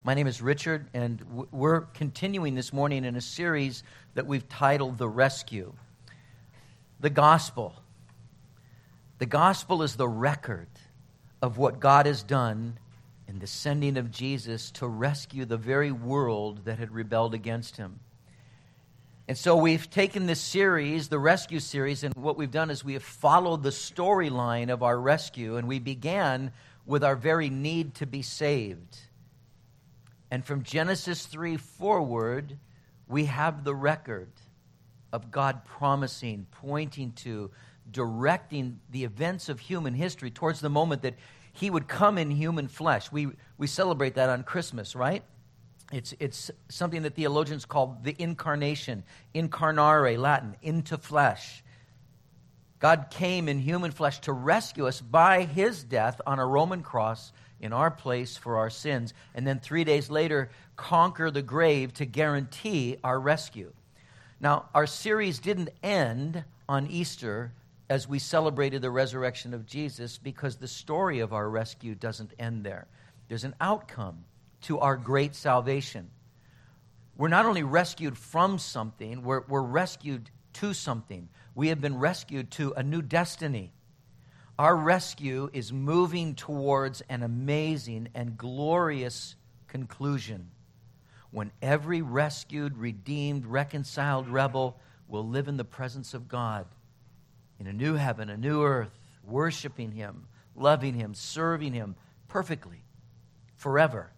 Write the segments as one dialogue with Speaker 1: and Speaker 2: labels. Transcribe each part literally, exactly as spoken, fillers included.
Speaker 1: My name is Richard, and w- we're continuing this morning in a series that we've titled The Rescue. The gospel. The gospel is the record of what God has done in the sending of Jesus to rescue the very world that had rebelled against him. And so we've taken this series, the rescue series, and what we've done is we have followed the storyline of our rescue, and we began with our very need to be saved. And from Genesis three forward, we have the record of God promising, pointing to, directing the events of human history towards the moment that he would come in human flesh. We we celebrate that on Christmas, right? It's it's something that theologians call the incarnation, incarnare, Latin, into flesh. God came in human flesh to rescue us by his death on a Roman cross in our place for our sins, and then three days later conquer the grave to guarantee our rescue. Now, our series didn't end on Easter as we celebrated the resurrection of Jesus, because the story of our rescue doesn't end there. There's an outcome to our great salvation. We're not only rescued from something, we're, we're rescued to something. We have been rescued to a new destiny. Our rescue is moving towards an amazing and glorious conclusion when every rescued, redeemed, reconciled rebel will live in the presence of God in a new heaven, a new earth, worshiping him, loving him, serving him perfectly, forever.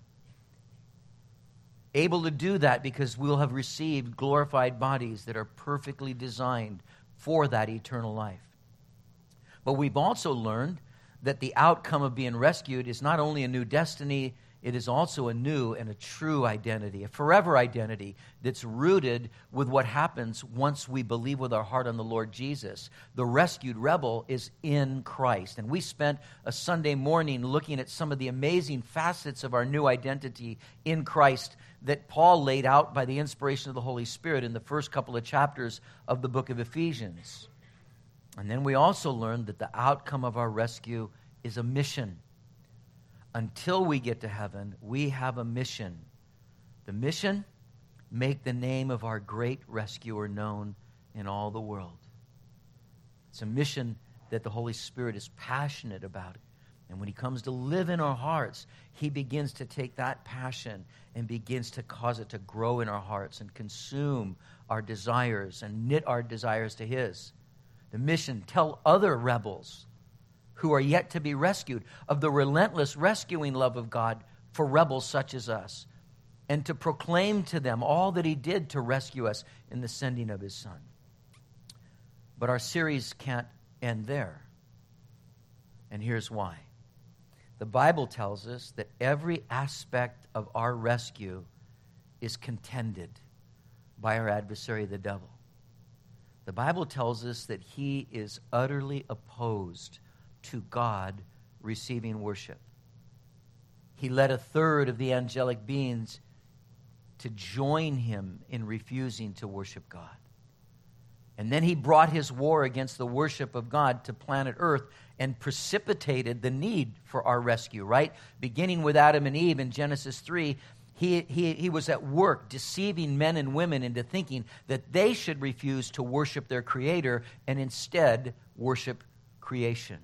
Speaker 1: Able to do that because we'll have received glorified bodies that are perfectly designed for that eternal life. But we've also learned that the outcome of being rescued is not only a new destiny, it is also a new and a true identity, a forever identity that's rooted with what happens once we believe with our heart on the Lord Jesus. The rescued rebel is in Christ. And we spent a Sunday morning looking at some of the amazing facets of our new identity in Christ that Paul laid out by the inspiration of the Holy Spirit in the first couple of chapters of the book of Ephesians. And then we also learned that the outcome of our rescue is a mission. Until we get to heaven, we have a mission. The mission, make the name of our great rescuer known in all the world. It's a mission that the Holy Spirit is passionate about. And when he comes to live in our hearts, he begins to take that passion and begins to cause it to grow in our hearts and consume our desires and knit our desires to his. The mission, tell other rebels who are yet to be rescued of the relentless rescuing love of God for rebels such as us, and to proclaim to them all that he did to rescue us in the sending of his Son. But our series can't end there. And here's why. The Bible tells us that every aspect of our rescue is contended by our adversary, the devil. The Bible tells us that he is utterly opposed to God receiving worship. He led a third of the angelic beings to join him in refusing to worship God. And then he brought his war against the worship of God to planet Earth and precipitated the need for our rescue, right? Beginning with Adam and Eve in Genesis three, He, he, he was at work deceiving men and women into thinking that they should refuse to worship their Creator and instead worship creation.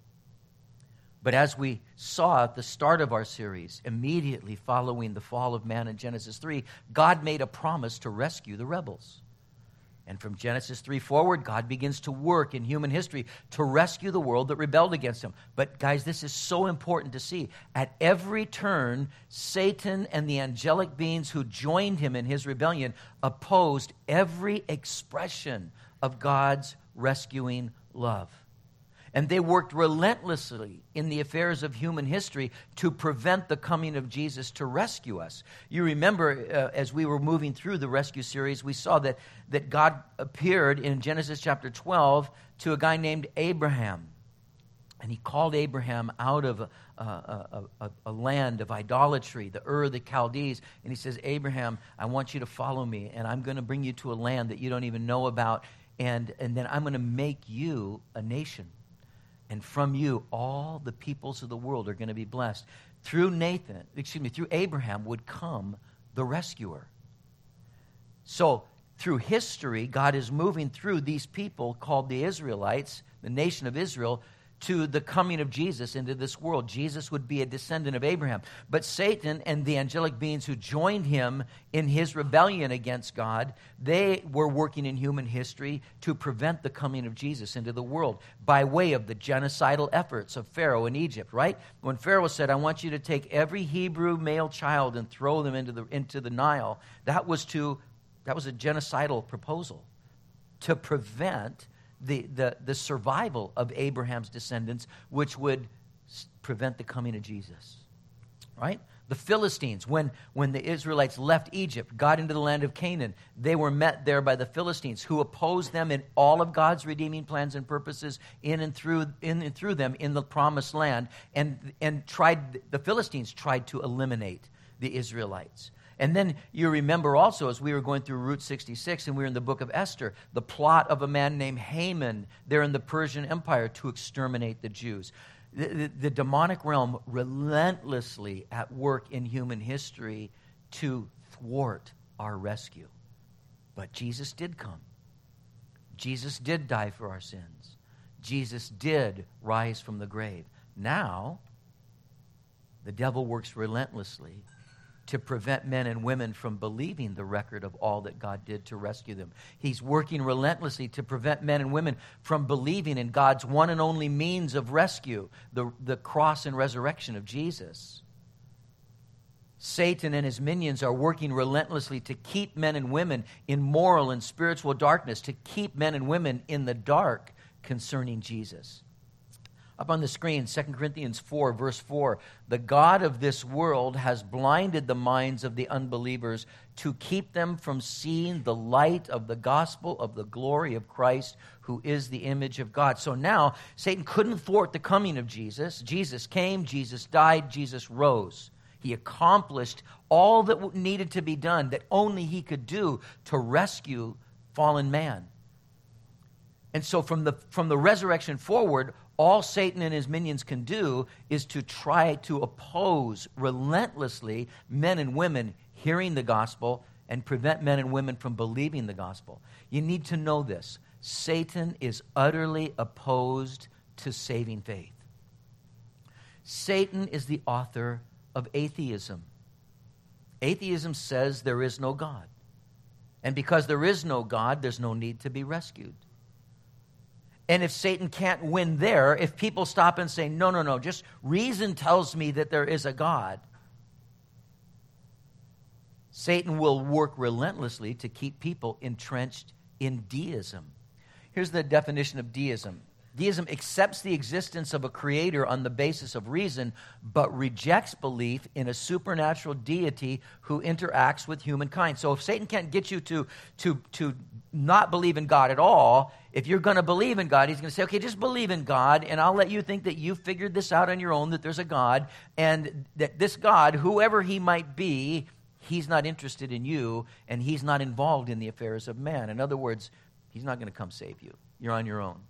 Speaker 1: But as we saw at the start of our series, immediately following the fall of man in Genesis three, God made a promise to rescue the rebels. And from Genesis three forward, God begins to work in human history to rescue the world that rebelled against him. But guys, this is so important to see. At every turn, Satan and the angelic beings who joined him in his rebellion opposed every expression of God's rescuing love. And they worked relentlessly in the affairs of human history to prevent the coming of Jesus to rescue us. You remember, uh, as we were moving through the rescue series, we saw that, that God appeared in Genesis chapter twelve to a guy named Abraham. And he called Abraham out of a, a, a, a land of idolatry, the Ur of the Chaldees. And he says, Abraham, I want you to follow me, and I'm going to bring you to a land that you don't even know about. And, and then I'm going to make you a nation. And from you, all the peoples of the world are going to be blessed. through Nathan, excuse me, through Abraham would come the rescuer. So through history, God is moving through these people called the Israelites, the nation of Israel, to the coming of Jesus into this world. Jesus would be a descendant of Abraham. But Satan and the angelic beings who joined him in his rebellion against God, they were working in human history to prevent the coming of Jesus into the world by way of the genocidal efforts of Pharaoh in Egypt, right? When Pharaoh said, I want you to take every Hebrew male child and throw them into the, into the Nile, that was to that was a genocidal proposal to prevent The, the, the survival of Abraham's descendants, which would s- prevent the coming of Jesus, right? The Philistines, when, when the Israelites left Egypt, got into the land of Canaan, they were met there by the Philistines, who opposed them in all of God's redeeming plans and purposes in and through, in and through them in the promised land, and, and tried, the Philistines tried to eliminate the Israelites. And then you remember also, as we were going through Route sixty-six and we were in the book of Esther, the plot of a man named Haman there in the Persian Empire to exterminate the Jews. The, the, the demonic realm relentlessly at work in human history to thwart our rescue. But Jesus did come. Jesus did die for our sins. Jesus did rise from the grave. Now, the devil works relentlessly to prevent men and women from believing the record of all that God did to rescue them. He's working relentlessly to prevent men and women from believing in God's one and only means of rescue, the, the cross and resurrection of Jesus. Satan and his minions are working relentlessly to keep men and women in moral and spiritual darkness, to keep men and women in the dark concerning Jesus. Up on the screen, Second Corinthians four, verse four, the God of this world has blinded the minds of the unbelievers to keep them from seeing the light of the gospel of the glory of Christ, who is the image of God. So now, Satan couldn't thwart the coming of Jesus. Jesus came, Jesus died, Jesus rose. He accomplished all that needed to be done, that only he could do to rescue fallen man. And so from the, from the resurrection forward, all Satan and his minions can do is to try to oppose relentlessly men and women hearing the gospel and prevent men and women from believing the gospel. You need to know this. Satan is utterly opposed to saving faith. Satan is the author of atheism. Atheism says there is no God. And because there is no God, there's no need to be rescued. And if Satan can't win there, if people stop and say, no, no, no, just reason tells me that there is a God, Satan will work relentlessly to keep people entrenched in deism. Here's the definition of deism. Deism accepts the existence of a creator on the basis of reason, but rejects belief in a supernatural deity who interacts with humankind. So if Satan can't get you to, to, to not believe in God at all, if you're going to believe in God, he's going to say, okay, just believe in God, and I'll let you think that you figured this out on your own, that there's a God, and that this God, whoever he might be, he's not interested in you, and he's not involved in the affairs of man. In other words, he's not going to come save you. You're on your own.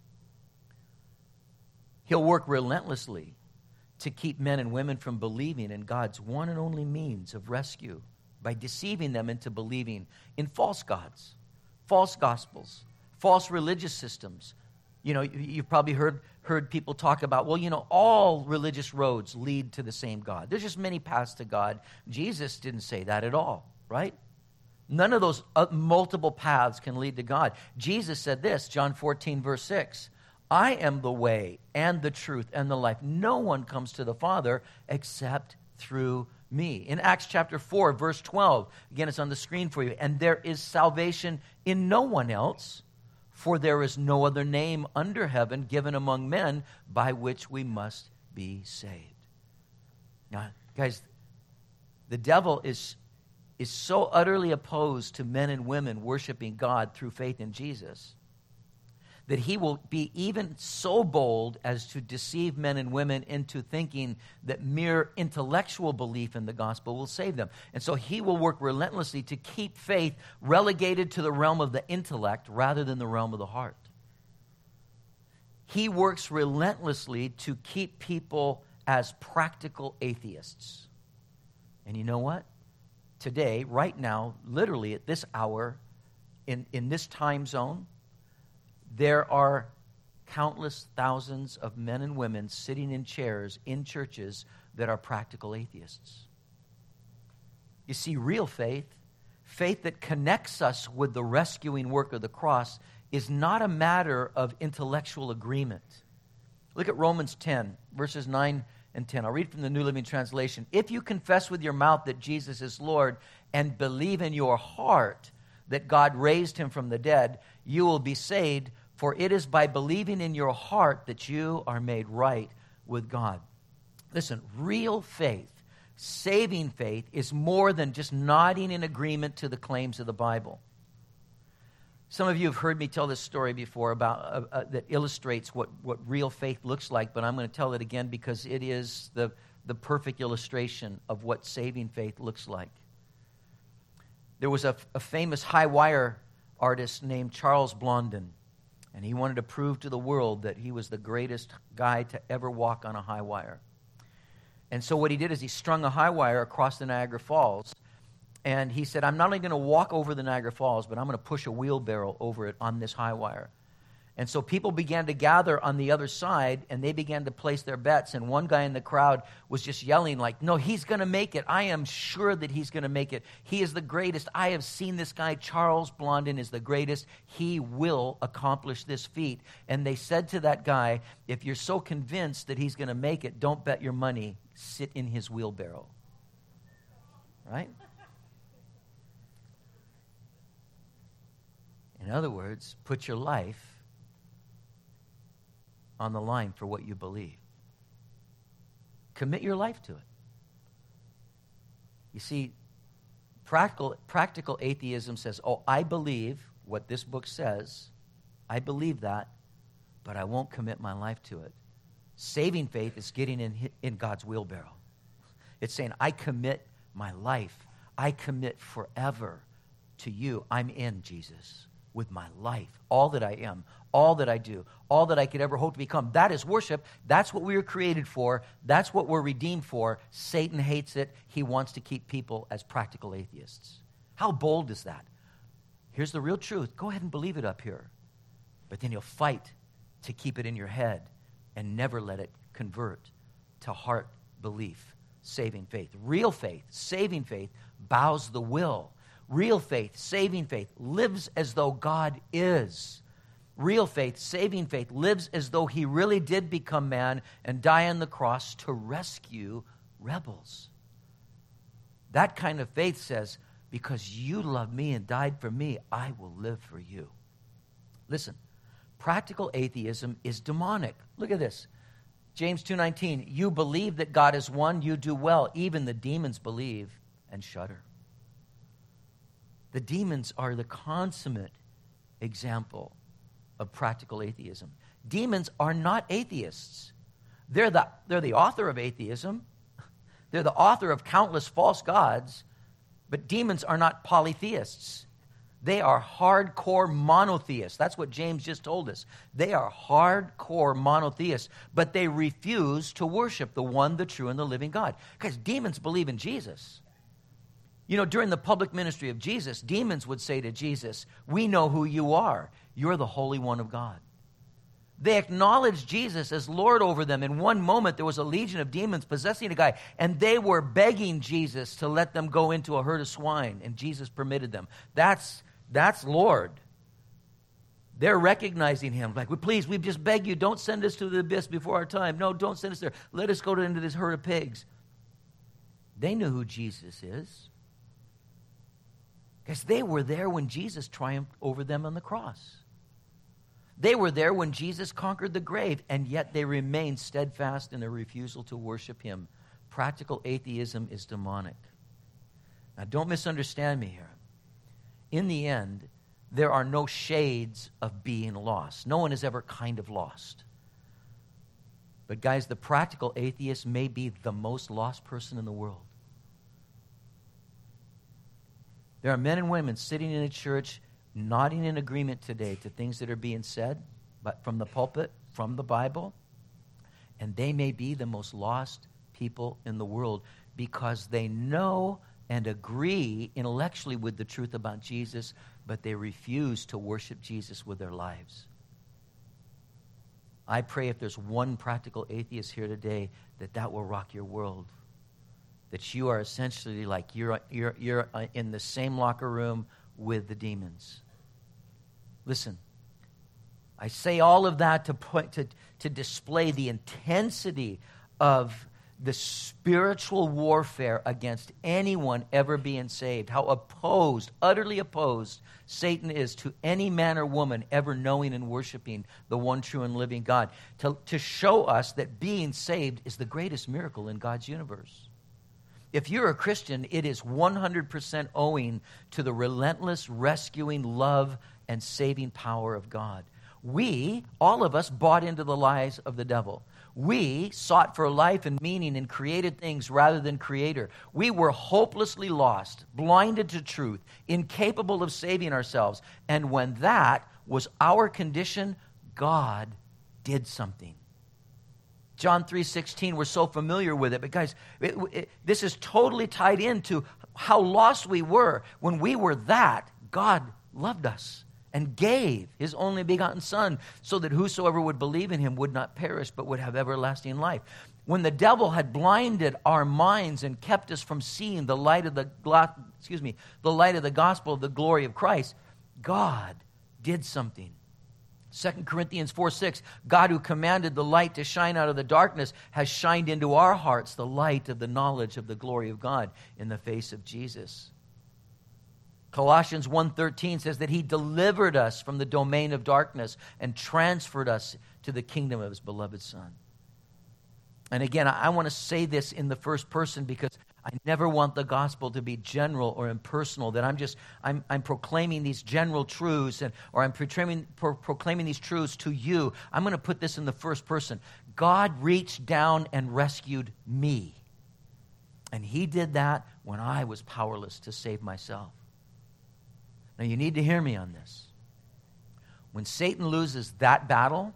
Speaker 1: He'll work relentlessly to keep men and women from believing in God's one and only means of rescue by deceiving them into believing in false gods, false gospels, false religious systems. You know, you've probably heard, heard people talk about, well, you know, all religious roads lead to the same God. There's just many paths to God. Jesus didn't say that at all, right? None of those uh, multiple paths can lead to God. Jesus said this, John fourteen, verse six, I am the way and the truth and the life. No one comes to the Father except through me. In Acts chapter four, verse twelve, again, it's on the screen for you, and there is salvation in no one else, for there is no other name under heaven given among men by which we must be saved. Now, guys, the devil is, is so utterly opposed to men and women worshiping God through faith in Jesus that he will be even so bold as to deceive men and women into thinking that mere intellectual belief in the gospel will save them. And so he will work relentlessly to keep faith relegated to the realm of the intellect rather than the realm of the heart. He works relentlessly to keep people as practical atheists. And you know what? Today, right now, literally at this hour, in, in this time zone, there are countless thousands of men and women sitting in chairs in churches that are practical atheists. You see, real faith, faith that connects us with the rescuing work of the cross, is not a matter of intellectual agreement. Look at Romans ten, verses nine and ten. I'll read from the New Living Translation. If you confess with your mouth that Jesus is Lord and believe in your heart that God raised him from the dead, you will be saved, for it is by believing in your heart that you are made right with God. Listen, real faith, saving faith, is more than just nodding in agreement to the claims of the Bible. Some of you have heard me tell this story before about uh, uh, that illustrates what, what real faith looks like, but I'm going to tell it again because it is the, the perfect illustration of what saving faith looks like. There was a, a famous high wire artist named Charles Blondin, and he wanted to prove to the world that he was the greatest guy to ever walk on a high wire. And so what he did is he strung a high wire across the Niagara Falls, and he said, I'm not only going to walk over the Niagara Falls, but I'm going to push a wheelbarrow over it on this high wire. And so people began to gather on the other side, and they began to place their bets. And one guy in the crowd was just yelling like, no, he's going to make it. I am sure that he's going to make it. He is the greatest. I have seen this guy. Charles Blondin is the greatest. He will accomplish this feat. And they said to that guy, if you're so convinced that he's going to make it, don't bet your money. Sit in his wheelbarrow. Right? In other words, put your life on the line for what you believe. Commit your life to it. You see, practical, practical atheism says, oh, I believe what this book says. I believe that, but I won't commit my life to it. Saving faith is getting in, in God's wheelbarrow. It's saying, I commit my life. I commit forever to you. I'm in, Jesus, with my life, all that I am, all that I do, all that I could ever hope to become. That is worship. That's what we were created for. That's what we're redeemed for. Satan hates it. He wants to keep people as practical atheists. How bold is that? Here's the real truth. Go ahead and believe it up here. But then you'll fight to keep it in your head and never let it convert to heart belief, saving faith. Real faith, saving faith, bows the will. Real faith, saving faith, lives as though God is. Real faith, saving faith, lives as though he really did become man and die on the cross to rescue rebels. That kind of faith says, because you love me and died for me, I will live for you. Listen, practical atheism is demonic. Look at this. James two nineteen, you believe that God is one, you do well. Even the demons believe and shudder. The demons are the consummate example of practical atheism. Demons are not atheists. They're the, they're the author of atheism. They're the author of countless false gods, but demons are not polytheists. They are hardcore monotheists. That's what James just told us. They are hardcore monotheists, but they refuse to worship the one, the true, and the living God. Because demons believe in Jesus. You know, during the public ministry of Jesus, demons would say to Jesus, we know who you are. You're the Holy One of God. They acknowledged Jesus as Lord over them. In one moment, there was a legion of demons possessing a guy, and they were begging Jesus to let them go into a herd of swine, and Jesus permitted them. That's, that's Lord. They're recognizing him. Like, please, we just beg you, don't send us to the abyss before our time. No, don't send us there. Let us go into this herd of pigs. They knew who Jesus is. Because they were there when Jesus triumphed over them on the cross. They were there when Jesus conquered the grave, and yet they remained steadfast in their refusal to worship him. Practical atheism is demonic. Now, don't misunderstand me here. In the end, there are no shades of being lost. No one is ever kind of lost. But guys, the practical atheist may be the most lost person in the world. There are men and women sitting in a church nodding in agreement today to things that are being said but from the pulpit, from the Bible, And they may be the most lost people in the world because they know and agree intellectually with the truth about Jesus, but they refuse to worship Jesus with their lives. I pray if there's one practical atheist here today, that that will rock your world. That you are essentially like you're, you're, you're in the same locker room with the demons. Listen, I say all of that to point to, to display the intensity of the spiritual warfare against anyone ever being saved. How opposed, utterly opposed, Satan is to any man or woman ever knowing and worshiping the one true and living God. To, to show us that being saved is the greatest miracle in God's universe. If you're a Christian, it is one hundred percent owing to the relentless, rescuing love and saving power of God. We, all of us, bought into the lies of the devil. We sought for life and meaning in created things rather than Creator. We were hopelessly lost, blinded to truth, incapable of saving ourselves. And when that was our condition, God did something. John three sixteen, we're so familiar with it, but guys, it, it, this is totally tied into how lost we were. When we were that, God loved us and gave his only begotten Son so that whosoever would believe in him would not perish but would have everlasting life. When the devil had blinded our minds and kept us from seeing the light of the excuse me, the light of the gospel of the glory of Christ, God did something. Second Corinthians four six, God who commanded the light to shine out of the darkness has shined into our hearts the light of the knowledge of the glory of God in the face of Jesus. Colossians one thirteen says that he delivered us from the domain of darkness and transferred us to the kingdom of his beloved Son. And again, I want to say this in the first person because I never want the gospel to be general or impersonal, that I'm just, I'm, I'm proclaiming these general truths, and or I'm proclaiming, pro- proclaiming these truths to you. I'm going to put this in the first person. God reached down and rescued me. And he did that when I was powerless to save myself. Now, you need to hear me on this. When Satan loses that battle,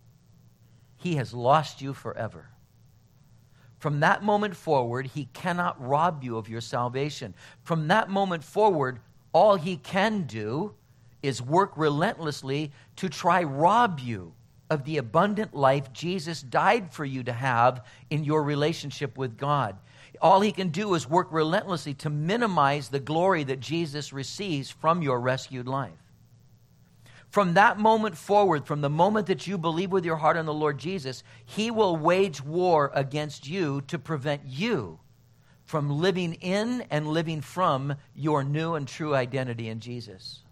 Speaker 1: he has lost you forever. From that moment forward, he cannot rob you of your salvation. From that moment forward, all he can do is work relentlessly to try rob you of the abundant life Jesus died for you to have in your relationship with God. All he can do is work relentlessly to minimize the glory that Jesus receives from your rescued life. From that moment forward, from the moment that you believe with your heart on the Lord Jesus, he will wage war against you to prevent you from living in and living from your new and true identity in Jesus.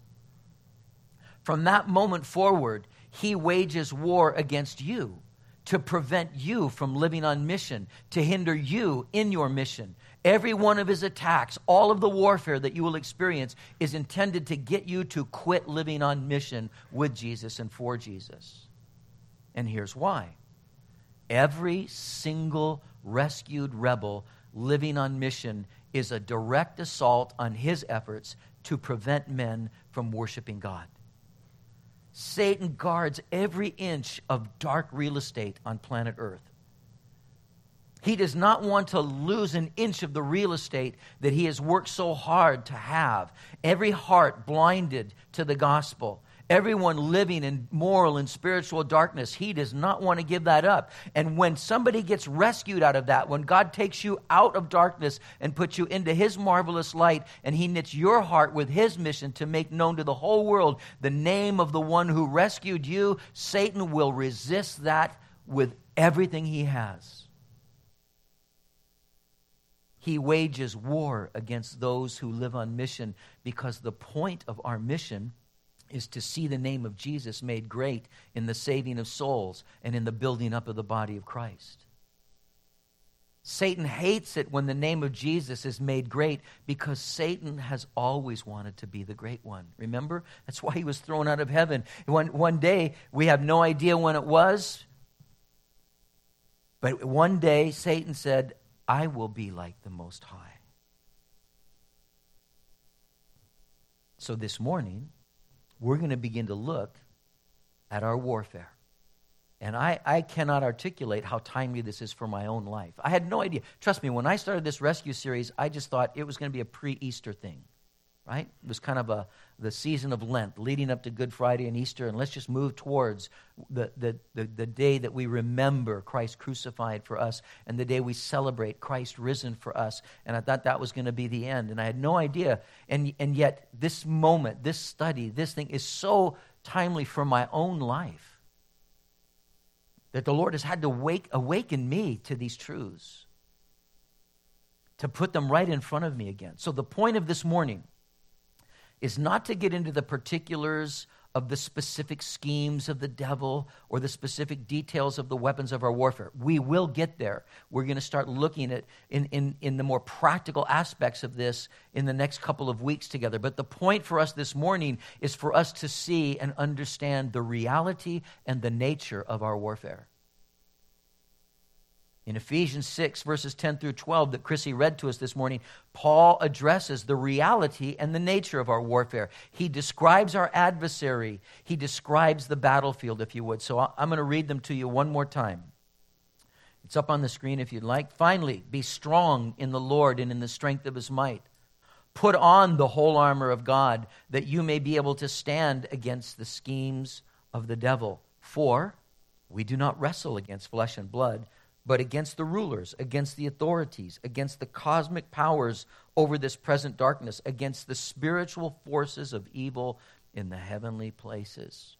Speaker 1: From that moment forward, he wages war against you to prevent you from living on mission, to hinder you in your mission. Every one of his attacks, all of the warfare that you will experience is intended to get you to quit living on mission with Jesus and for Jesus. And here's why. Every single rescued rebel living on mission is a direct assault on his efforts to prevent men from worshiping God. Satan guards every inch of dark real estate on planet Earth. He does not want to lose an inch of the real estate that he has worked so hard to have. Every heart blinded to the gospel. Everyone living in moral and spiritual darkness. He does not want to give that up. And when somebody gets rescued out of that, when God takes you out of darkness and puts you into his marvelous light, and he knits your heart with his mission to make known to the whole world the name of the one who rescued you, Satan will resist that with everything he has. He wages war against those who live on mission because the point of our mission is to see the name of Jesus made great in the saving of souls and in the building up of the body of Christ. Satan hates it when the name of Jesus is made great because Satan has always wanted to be the great one. Remember? That's why he was thrown out of heaven. One, one day, we have no idea when it was, but one day Satan said, I will be like the Most High. So this morning, we're going to begin to look at our warfare. And I, I cannot articulate how timely this is for my own life. I had no idea. Trust me, when I started this rescue series, I just thought it was going to be a pre-Easter thing, right? It was kind of a the season of Lent, leading up to Good Friday and Easter, and let's just move towards the, the, the, the day that we remember Christ crucified for us and the day we celebrate Christ risen for us. And I thought that was going to be the end, and I had no idea. And, and yet this moment, this study, this thing is so timely for my own life that the Lord has had to wake, awaken me to these truths, to put them right in front of me again. So the point of this morning is not to get into the particulars of the specific schemes of the devil or the specific details of the weapons of our warfare. We will get there. We're going to start looking at in, in, in the more practical aspects of this in the next couple of weeks together. But the point for us this morning is for us to see and understand the reality and the nature of our warfare. In Ephesians six, verses ten through twelve that Chrissy read to us this morning, Paul addresses the reality and the nature of our warfare. He describes our adversary. He describes the battlefield, if you would. So I'm going to read them to you one more time. It's up on the screen if you'd like. Finally, be strong in the Lord and in the strength of his might. Put on the whole armor of God, that you may be able to stand against the schemes of the devil. For we do not wrestle against flesh and blood, but against the rulers, against the authorities, against the cosmic powers over this present darkness, against the spiritual forces of evil in the heavenly places.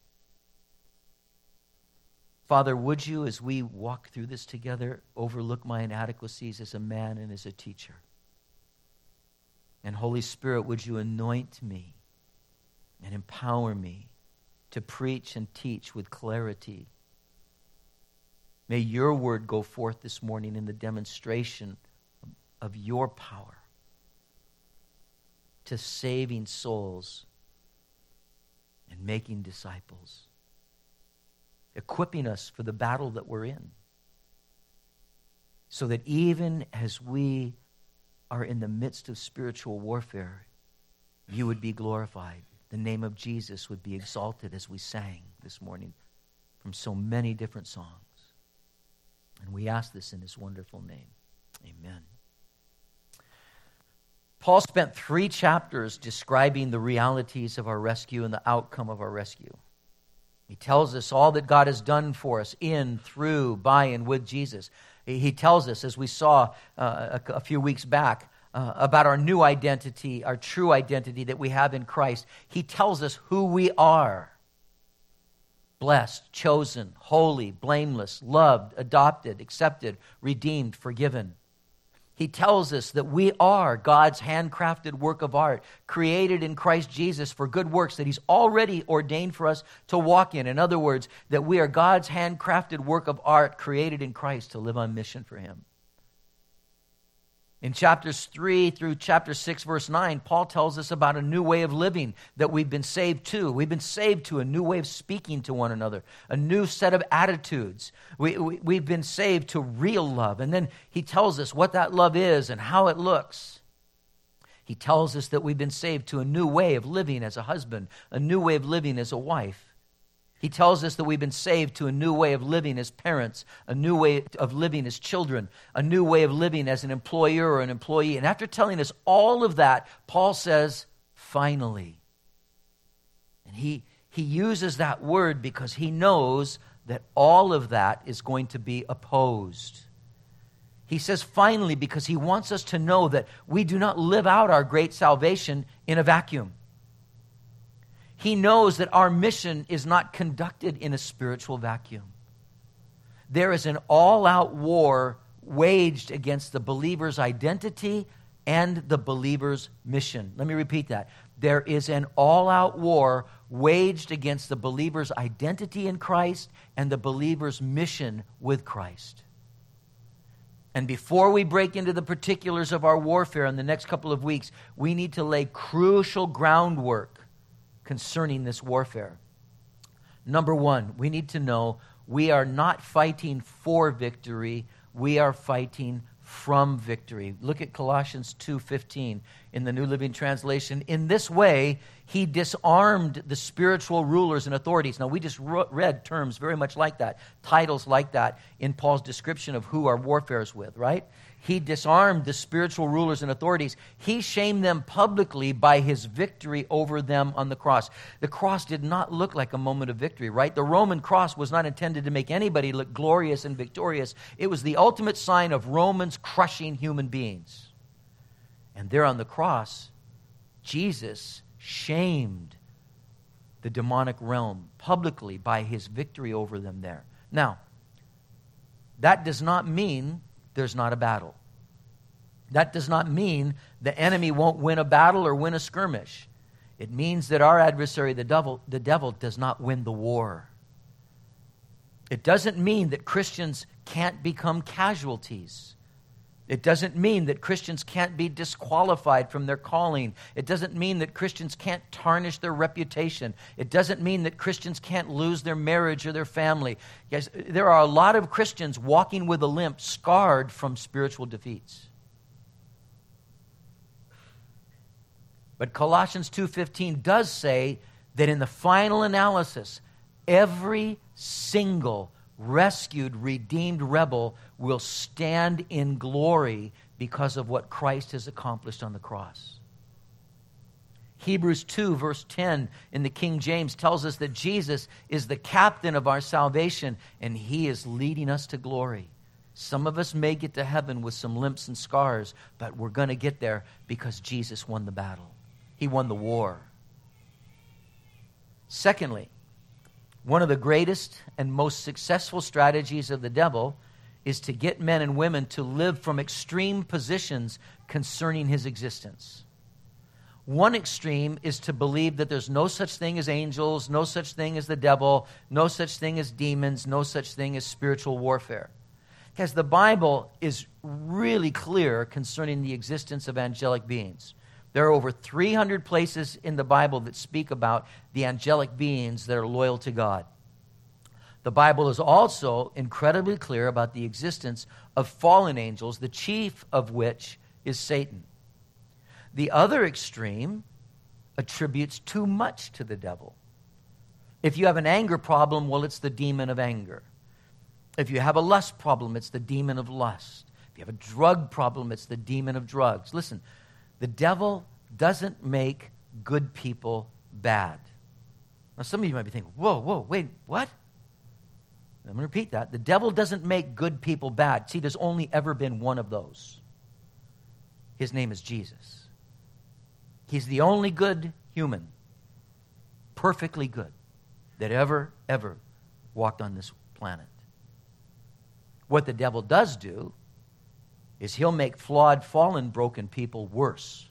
Speaker 1: Father, would you, as we walk through this together, overlook my inadequacies as a man and as a teacher? And Holy Spirit, would you anoint me and empower me to preach and teach with clarity? May your word go forth this morning in the demonstration of your power to saving souls and making disciples, equipping us for the battle that we're in, so that even as we are in the midst of spiritual warfare, you would be glorified. The name of Jesus would be exalted, as we sang this morning from so many different songs. And we ask this in his wonderful name. Amen. Paul spent three chapters describing the realities of our rescue and the outcome of our rescue. He tells us all that God has done for us in, through, by, and with Jesus. He tells us, as we saw uh, a, a few weeks back, uh, about our new identity, our true identity that we have in Christ. He tells us who we are. Blessed, chosen, holy, blameless, loved, adopted, accepted, redeemed, forgiven. He tells us that we are God's handcrafted work of art, created in Christ Jesus for good works that he's already ordained for us to walk in. In other words, that we are God's handcrafted work of art, created in Christ to live on mission for him. In chapters three through chapter six, verse nine, Paul tells us about a new way of living that we've been saved to. We've been saved to a new way of speaking to one another, a new set of attitudes. We, we, we've been saved to real love. And then he tells us what that love is and how it looks. He tells us that we've been saved to a new way of living as a husband, a new way of living as a wife. He tells us that we've been saved to a new way of living as parents, a new way of living as children, a new way of living as an employer or an employee. And after telling us all of that, Paul says, finally. And he, he uses that word because he knows that all of that is going to be opposed. He says finally because he wants us to know that we do not live out our great salvation in a vacuum. He knows that our mission is not conducted in a spiritual vacuum. There is an all-out war waged against the believer's identity and the believer's mission. Let me repeat that. There is an all-out war waged against the believer's identity in Christ and the believer's mission with Christ. And before we break into the particulars of our warfare in the next couple of weeks, we need to lay crucial groundwork concerning this warfare. Number one, we need to know we are not fighting for victory, we are fighting from victory. Look at Colossians two fifteen in the New Living Translation. In this way, he disarmed the spiritual rulers and authorities. Now, we just read terms very much like that, titles like that in Paul's description of who our warfare is with, right? He disarmed the spiritual rulers and authorities. He shamed them publicly by his victory over them on the cross. The cross did not look like a moment of victory, right? The Roman cross was not intended to make anybody look glorious and victorious. It was the ultimate sign of Romans crushing human beings. And there on the cross, Jesus shamed the demonic realm publicly by his victory over them there. Now, that does not mean there's not a battle. That does not mean the enemy won't win a battle or win a skirmish. It means that our adversary, the devil, the devil, does not win the war. It doesn't mean that Christians can't become casualties. It doesn't mean that Christians can't be disqualified from their calling. It doesn't mean that Christians can't tarnish their reputation. It doesn't mean that Christians can't lose their marriage or their family. Guys, there are a lot of Christians walking with a limp, scarred from spiritual defeats. But Colossians two fifteen does say that in the final analysis, every single rescued, redeemed rebel will stand in glory because of what Christ has accomplished on the cross. Hebrews two, verse ten in the King James tells us that Jesus is the captain of our salvation, and he is leading us to glory. Some of us may get to heaven with some limps and scars, but we're going to get there because Jesus won the battle. He won the war. Secondly, one of the greatest and most successful strategies of the devil is to get men and women to live from extreme positions concerning his existence. One extreme is to believe that there's no such thing as angels, no such thing as the devil, no such thing as demons, no such thing as spiritual warfare. Because the Bible is really clear concerning the existence of angelic beings. There are over three hundred places in the Bible that speak about the angelic beings that are loyal to God. The Bible is also incredibly clear about the existence of fallen angels, the chief of which is Satan. The other extreme attributes too much to the devil. If you have an anger problem, well, it's the demon of anger. If you have a lust problem, it's the demon of lust. If you have a drug problem, it's the demon of drugs. Listen, the devil doesn't make good people bad. Now, some of you might be thinking, whoa, whoa, wait, what? I'm going to repeat that. The devil doesn't make good people bad. See, there's only ever been one of those. His name is Jesus. He's the only good human, perfectly good, that ever, ever walked on this planet. What the devil does do is he'll make flawed, fallen, broken people worse.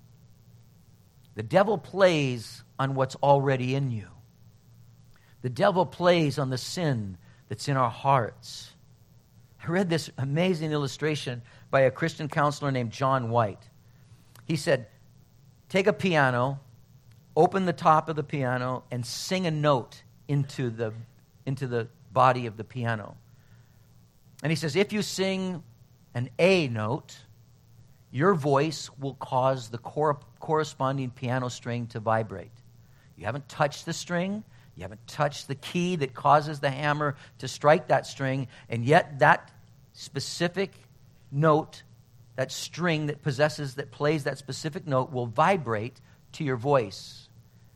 Speaker 1: The devil plays on what's already in you. The devil plays on the sin that's in our hearts. I read this amazing illustration by a Christian counselor named John White. He said, take a piano, open the top of the piano, and sing a note into the, into the body of the piano. And he says, if you sing an A note, your voice will cause the cor- corresponding piano string to vibrate. You haven't touched the string. You haven't touched the key that causes the hammer to strike that string, and yet that specific note, that string that possesses, that plays that specific note will vibrate to your voice.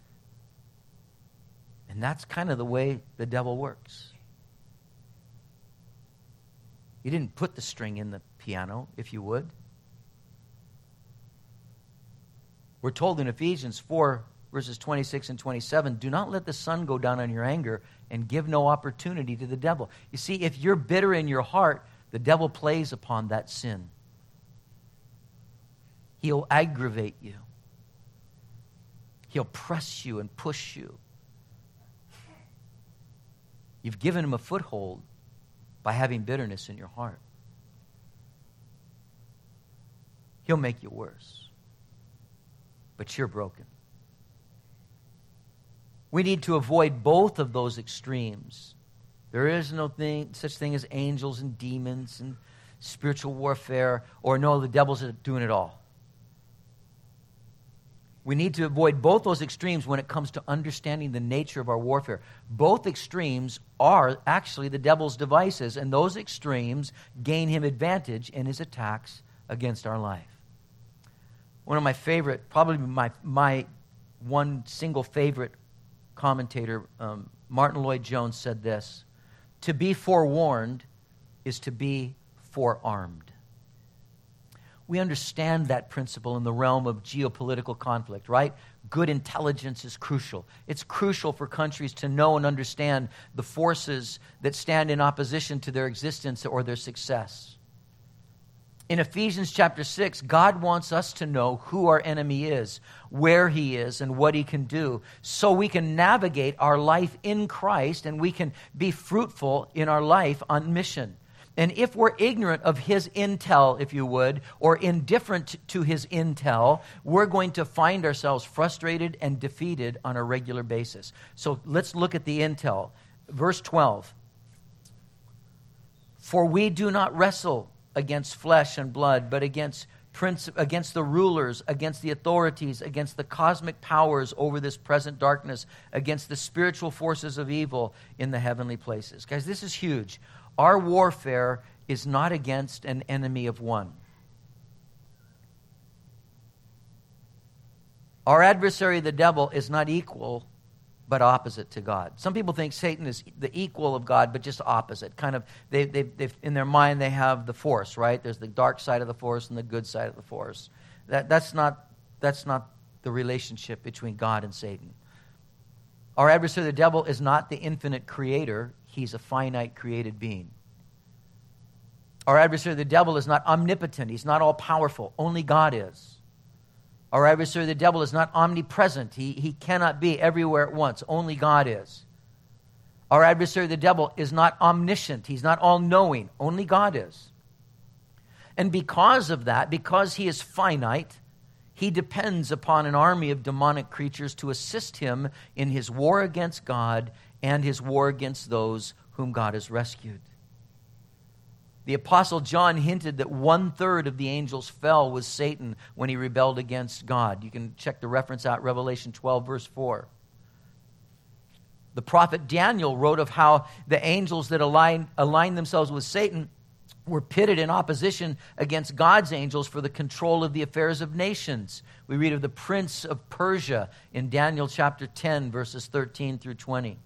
Speaker 1: And that's kind of the way the devil works. You didn't put the string in the piano, if you would. We're told in Ephesians four, verses twenty-six and twenty-seven, do not let the sun go down on your anger and give no opportunity to the devil. You see, if you're bitter in your heart, the devil plays upon that sin. He'll aggravate you. He'll press you and push you. You've given him a foothold by having bitterness in your heart. He'll make you worse. But you're broken. We need to avoid both of those extremes. There is no thing, such thing as angels and demons and spiritual warfare, or no, the devil's doing it all. We need to avoid both those extremes when it comes to understanding the nature of our warfare. Both extremes are actually the devil's devices, and those extremes gain him advantage in his attacks against our life. One of my favorite, probably my my one single favorite commentator, um, Martin Lloyd-Jones, said this: to be forewarned is to be forearmed. We understand that principle in the realm of geopolitical conflict, right? Good intelligence is crucial. It's crucial for countries to know and understand the forces that stand in opposition to their existence or their success. In Ephesians chapter six, God wants us to know who our enemy is, where he is, and what he can do, so we can navigate our life in Christ and we can be fruitful in our life on mission. And if we're ignorant of his intel, if you would, or indifferent to his intel, we're going to find ourselves frustrated and defeated on a regular basis. So let's look at the intel. Verse twelve. For we do not wrestle against flesh and blood, but against prince, against the rulers, against the authorities, against the cosmic powers over this present darkness, against the spiritual forces of evil in the heavenly places. Guys, this is huge. Our warfare is not against an enemy of one. Our adversary, the devil, is not equal, but opposite to God. Some people think Satan is the equal of God, but just opposite. Kind of, they, they, they've, in their mind, they have the force, right? There's the dark side of the force and the good side of the force. That, that's not, that's not the relationship between God and Satan. Our adversary, the devil, is not the infinite creator. He's a finite created being. Our adversary, the devil, is not omnipotent. He's not all-powerful. Only God is. Our adversary, the devil, is not omnipresent. He, he cannot be everywhere at once. Only God is. Our adversary, the devil, is not omniscient. He's not all-knowing. Only God is. And because of that, because he is finite, he depends upon an army of demonic creatures to assist him in his war against God and his war against those whom God has rescued. The Apostle John hinted that one-third of the angels fell with Satan when he rebelled against God. You can check the reference out, Revelation twelve, verse four. The prophet Daniel wrote of how the angels that align, align themselves with Satan were pitted in opposition against God's angels for the control of the affairs of nations. We read of the prince of Persia in Daniel chapter ten, verses thirteen through twenty.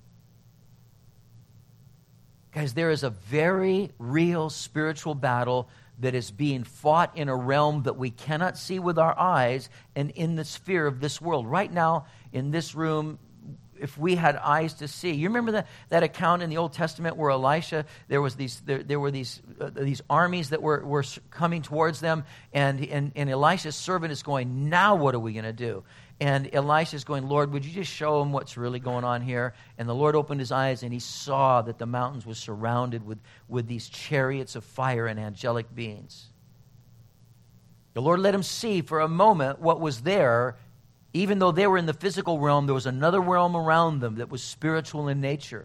Speaker 1: Guys, there is a very real spiritual battle that is being fought in a realm that we cannot see with our eyes and in the sphere of this world. Right now, in this room, if we had eyes to see. You remember that, that account in the Old Testament where Elisha, there was these there, there were these uh, these armies that were, were coming towards them, and, and, and Elisha's servant is going, now what are we going to do? And Elisha's going, Lord, would you just show them what's really going on here? And the Lord opened his eyes, and he saw that the mountains were surrounded with, with these chariots of fire and angelic beings. The Lord let him see for a moment what was there. Even though they were in the physical realm, there was another realm around them that was spiritual in nature.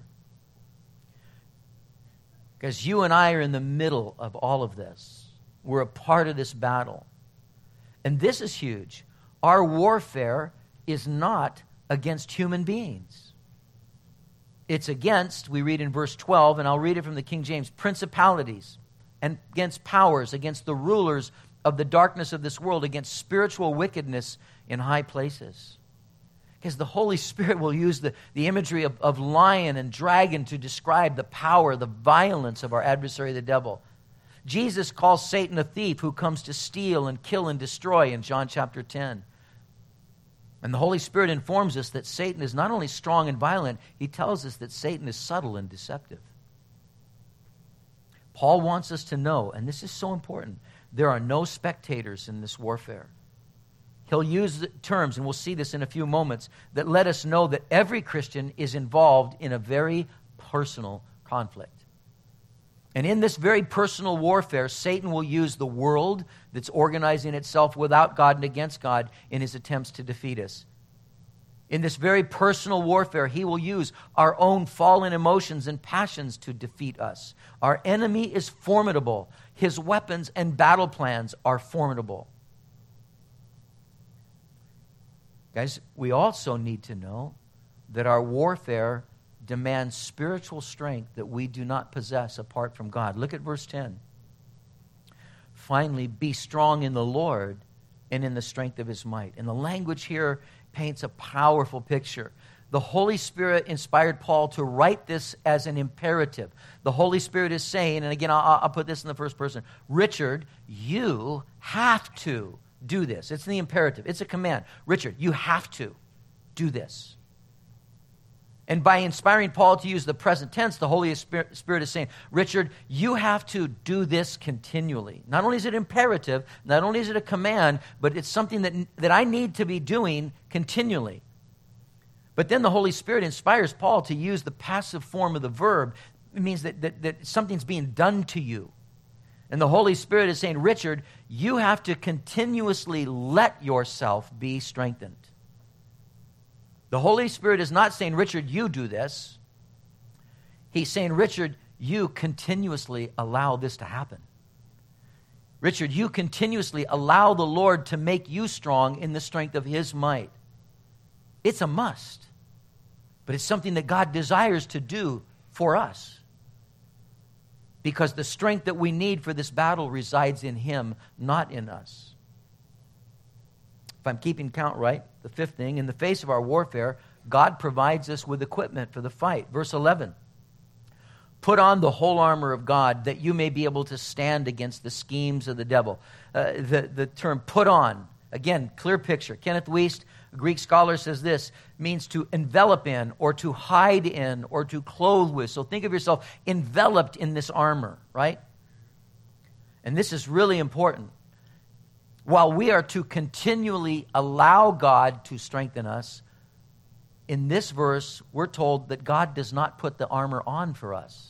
Speaker 1: Because you and I are in the middle of all of this. We're a part of this battle. And this is huge. Our warfare is not against human beings. It's against, we read in verse twelve, and I'll read it from the King James, principalities and against powers, against the rulers of the darkness of this world, against spiritual wickedness in high places. Because the Holy Spirit will use the, the imagery of, of lion and dragon to describe the power, the violence of our adversary, the devil. Jesus calls Satan a thief who comes to steal and kill and destroy in John chapter ten. And the Holy Spirit informs us that Satan is not only strong and violent, he tells us that Satan is subtle and deceptive. Paul wants us to know, and this is so important, there are no spectators in this warfare. He'll use terms, and we'll see this in a few moments, that let us know that every Christian is involved in a very personal conflict. And in this very personal warfare, Satan will use the world that's organizing itself without God and against God in his attempts to defeat us. In this very personal warfare, he will use our own fallen emotions and passions to defeat us. Our enemy is formidable. His weapons and battle plans are formidable. Guys, we also need to know that our warfare demands spiritual strength that we do not possess apart from God. Look at verse ten. Finally, be strong in the Lord and in the strength of his might. And the language here paints a powerful picture. The Holy Spirit inspired Paul to write this as an imperative. The Holy Spirit is saying, and again, I'll, I'll put this in the first person, Richard, you have to do this. It's the imperative. It's a command. Richard, you have to do this. And by inspiring Paul to use the present tense, the Holy Spirit is saying, Richard, you have to do this continually. Not only is it imperative, not only is it a command, but it's something that, that I need to be doing continually. But then the Holy Spirit inspires Paul to use the passive form of the verb. It means that, that, that something's being done to you. And the Holy Spirit is saying, Richard, you have to continuously let yourself be strengthened. The Holy Spirit is not saying, Richard, you do this. He's saying, Richard, you continuously allow this to happen. Richard, you continuously allow the Lord to make you strong in the strength of his might. It's a must, but it's something that God desires to do for us, because the strength that we need for this battle resides in him, not in us. If I'm keeping count right, the fifth thing, in the face of our warfare, God provides us with equipment for the fight. Verse eleven, put on the whole armor of God that you may be able to stand against the schemes of the devil. Uh, the, the term put on, again, clear picture. Kenneth Wuest, a Greek scholar, says this means to envelop in or to hide in or to clothe with. So think of yourself enveloped in this armor, right? And this is really important. While we are to continually allow God to strengthen us, in this verse, we're told that God does not put the armor on for us.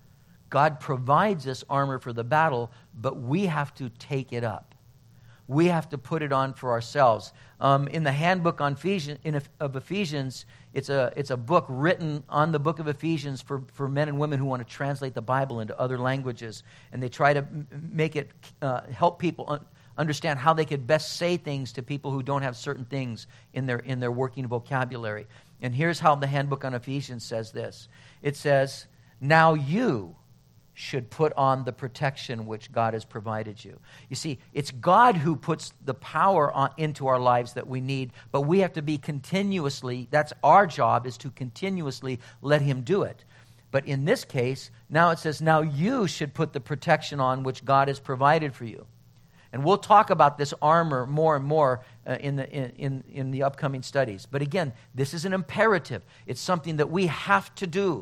Speaker 1: God provides us armor for the battle, but we have to take it up. We have to put it on for ourselves. Um, in the handbook on Ephesians, in, of Ephesians, it's a, it's a book written on the book of Ephesians for, for men and women who want to translate the Bible into other languages. And they try to make it uh, help people un- understand how they could best say things to people who don't have certain things in their in their working vocabulary. And here's how the handbook on Ephesians says this. It says, now you should put on the protection which God has provided you. You see, it's God who puts the power on, into our lives that we need, but we have to be continuously, that's our job, is to continuously let him do it. But in this case, now it says, now you should put the protection on which God has provided for you. And we'll talk about this armor more and more uh, in, the, in, in the upcoming studies. But again, this is an imperative. It's something that we have to do.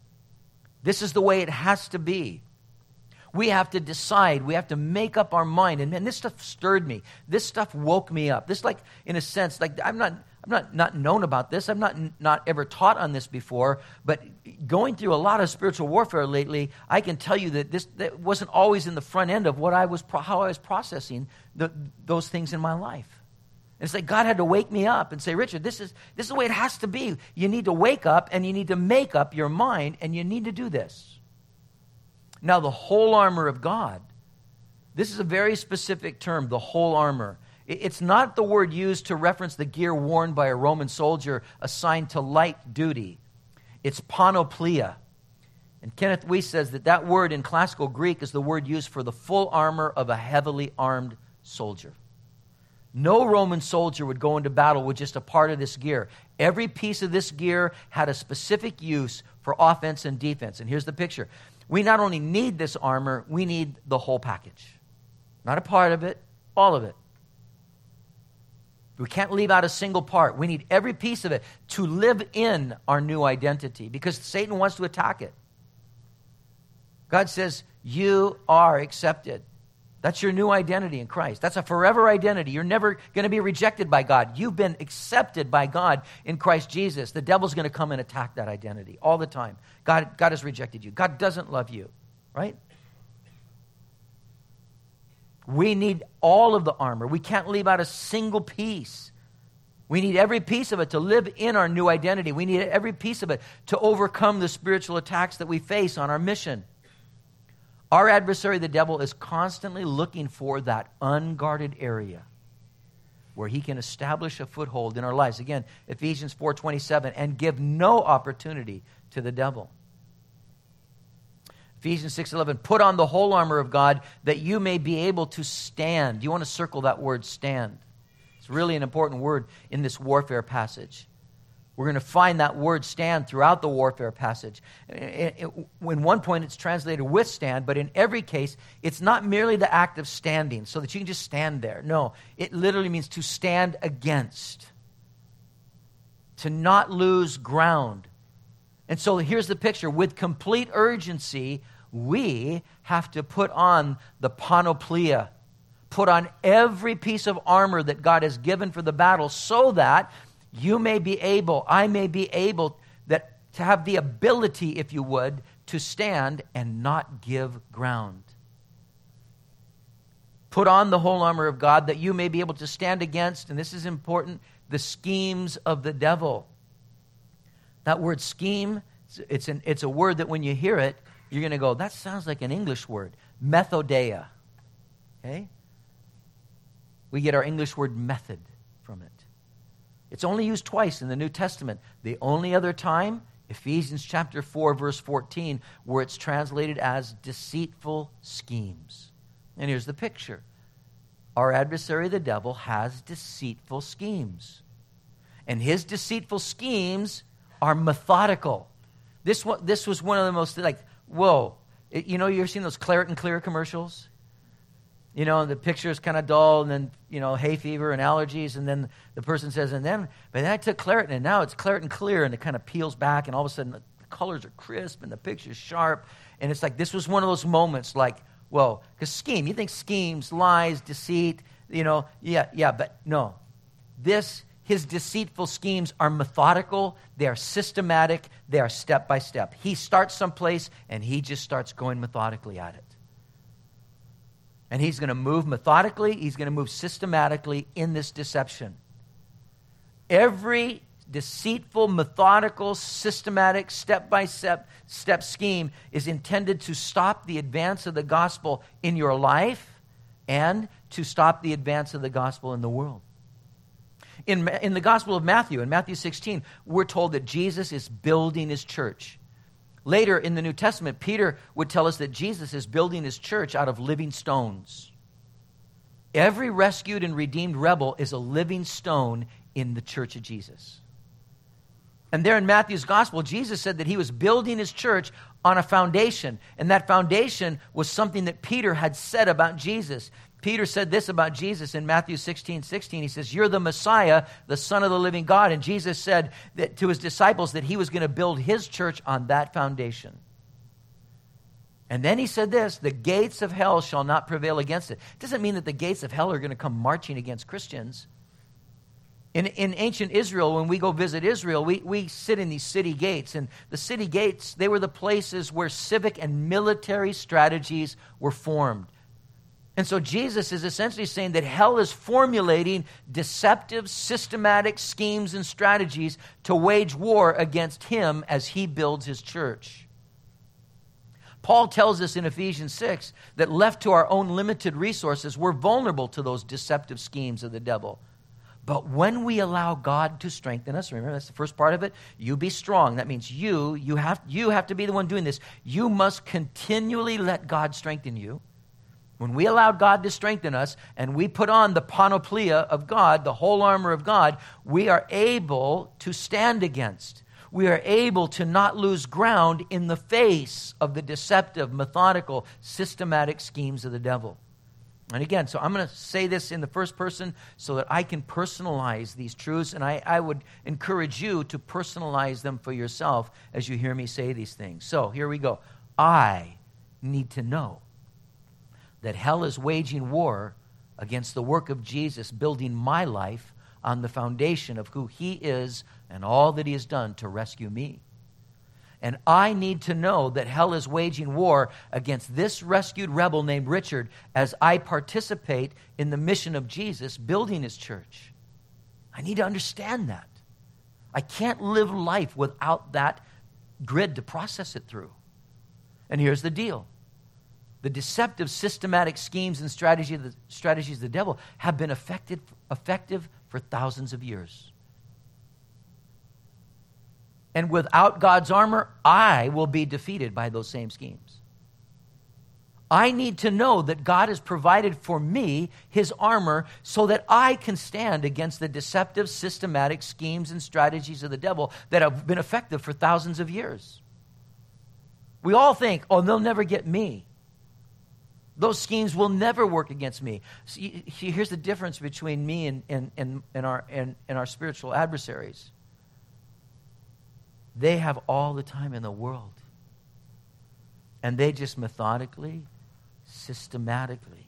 Speaker 1: This is the way it has to be. We have to decide. We have to make up our mind. And man, this stuff stirred me. This stuff woke me up. This, like, in a sense, like I'm not, I'm not, not known about this. I'm not, not ever taught on this before. But going through a lot of spiritual warfare lately, I can tell you that this that wasn't always in the front end of what I was, how I was processing the, those things in my life. And it's like God had to wake me up and say, Richard, this is this is the way it has to be. You need to wake up and you need to make up your mind and you need to do this. Now, the whole armor of God, this is a very specific term, the whole armor. It's not the word used to reference the gear worn by a Roman soldier assigned to light duty. It's panoplia. And Kenneth Wuest says that that word in classical Greek is the word used for the full armor of a heavily armed soldier. No Roman soldier would go into battle with just a part of this gear. Every piece of this gear had a specific use for offense and defense. And here's the picture. We not only need this armor, we need the whole package. Not a part of it, all of it. We can't leave out a single part. We need every piece of it to live in our new identity because Satan wants to attack it. God says, you are accepted. That's your new identity in Christ. That's a forever identity. You're never going to be rejected by God. You've been accepted by God in Christ Jesus. The devil's going to come and attack that identity all the time. God, God has rejected you. God doesn't love you, right? We need all of the armor. We can't leave out a single piece. We need every piece of it to live in our new identity. We need every piece of it to overcome the spiritual attacks that we face on our mission. Our adversary, the devil, is constantly looking for that unguarded area where he can establish a foothold in our lives. Again, Ephesians four twenty-seven, and give no opportunity to the devil. Ephesians six eleven, put on the whole armor of God that you may be able to stand. You want to circle that word stand. It's really an important word in this warfare passage. We're going to find that word stand throughout the warfare passage. In one point it's translated withstand, but in every case it's not merely the act of standing so that you can just stand there. No, it literally means to stand against, to not lose ground. And so here's the picture. With complete urgency, we have to put on the panoplia, put on every piece of armor that God has given for the battle so that you may be able, I may be able that to have the ability, if you would, to stand and not give ground. Put on the whole armor of God that you may be able to stand against, and this is important, the schemes of the devil. That word scheme, it's, an, it's a word that when you hear it, you're going to go, that sounds like an English word, methodeia. Okay? We get our English word method from it. It's only used twice in the New Testament. The only other time, Ephesians chapter four, verse fourteen, where it's translated as deceitful schemes. And here's the picture. Our adversary, the devil, has deceitful schemes. And his deceitful schemes are methodical. This, this was one of the most, like, whoa. It, you know, you ever seen those Claret and Clear commercials? You know, the picture is kind of dull, and then, you know, hay fever and allergies, and then the person says, and then, but then I took Claret, and now it's Claret and Clear, and it kind of peels back, and all of a sudden the colors are crisp, and the picture's sharp, and it's like, this was one of those moments, like, whoa, because scheme, you think schemes, lies, deceit, you know, yeah, yeah, but no. This, his deceitful schemes are methodical, they are systematic, they are step by step. He starts someplace, and he just starts going methodically at it. And he's going to move methodically, he's going to move systematically in this deception. Every deceitful, methodical, systematic, step-by-step step scheme is intended to stop the advance of the gospel in your life and to stop the advance of the gospel in the world. In, in the Gospel of Matthew, in Matthew sixteen, we're told that Jesus is building his church. Later in the New Testament, Peter would tell us that Jesus is building his church out of living stones. Every rescued and redeemed rebel is a living stone in the church of Jesus. And there in Matthew's gospel, Jesus said that he was building his church on a foundation. And that foundation was something that Peter had said about Jesus. Peter said this about Jesus in Matthew sixteen sixteen. He says, you're the Messiah, the Son of the living God. And Jesus said that to his disciples that he was going to build his church on that foundation. And then he said this, the gates of hell shall not prevail against it. It doesn't mean that the gates of hell are going to come marching against Christians. In, in ancient Israel, when we go visit Israel, we, we sit in these city gates. And the city gates, they were the places where civic and military strategies were formed. And so Jesus is essentially saying that hell is formulating deceptive, systematic schemes and strategies to wage war against him as he builds his church. Paul tells us in Ephesians six that left to our own limited resources, we're vulnerable to those deceptive schemes of the devil. But when we allow God to strengthen us, remember that's the first part of it, you be strong. That means you, you have, you have to be the one doing this. You must continually let God strengthen you. When we allow God to strengthen us and we put on the panoplia of God, the whole armor of God, we are able to stand against. We are able to not lose ground in the face of the deceptive, methodical, systematic schemes of the devil. And again, so I'm going to say this in the first person so that I can personalize these truths, and I, I would encourage you to personalize them for yourself as you hear me say these things. So here we go. I need to know that hell is waging war against the work of Jesus, building my life on the foundation of who he is and all that he has done to rescue me. And I need to know that hell is waging war against this rescued rebel named Richard as I participate in the mission of Jesus building his church. I need to understand that. I can't live life without that grid to process it through. And here's the deal. The deceptive, systematic schemes and strategy of the, strategies of the devil have been effective, effective for thousands of years. And without God's armor, I will be defeated by those same schemes. I need to know that God has provided for me his armor so that I can stand against the deceptive, systematic schemes and strategies of the devil that have been effective for thousands of years. We all think, oh, they'll never get me. Those schemes will never work against me. See, here's the difference between me and, and, and, and, our, and, and our spiritual adversaries. They have all the time in the world. And they just methodically, systematically